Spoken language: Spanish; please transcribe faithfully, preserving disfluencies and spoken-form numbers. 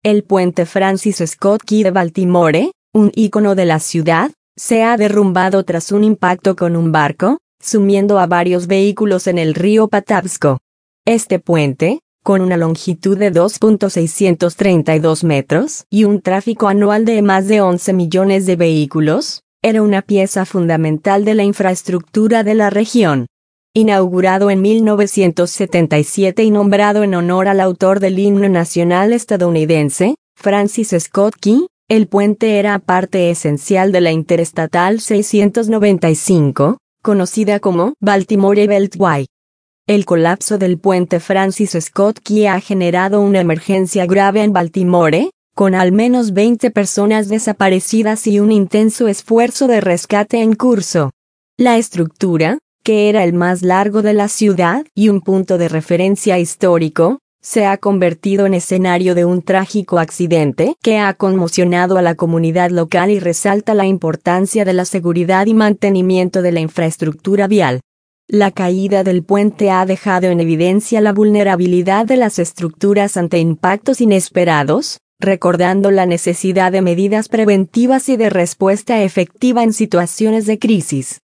El puente Francis Scott Key de Baltimore, un ícono de la ciudad, se ha derrumbado tras un impacto con un barco, sumiendo a varios vehículos en el río Patapsco. Este puente, con una longitud de dos punto seiscientos treinta y dos metros y un tráfico anual de más de once millones de vehículos, era una pieza fundamental de la infraestructura de la región. Inaugurado en mil novecientos setenta y siete y nombrado en honor al autor del himno nacional estadounidense, Francis Scott Key, el puente era parte esencial de la Interestatal seiscientos noventa y cinco, conocida como Baltimore Beltway. El colapso del puente Francis Scott Key ha generado una emergencia grave en Baltimore, con al menos veinte personas desaparecidas y un intenso esfuerzo de rescate en curso. La estructura, que era el más largo de la ciudad y un punto de referencia histórico, se ha convertido en escenario de un trágico accidente que ha conmocionado a la comunidad local y resalta la importancia de la seguridad y mantenimiento de la infraestructura vial. La caída del puente ha dejado en evidencia la vulnerabilidad de las estructuras ante impactos inesperados, recordando la necesidad de medidas preventivas y de respuesta efectiva en situaciones de crisis.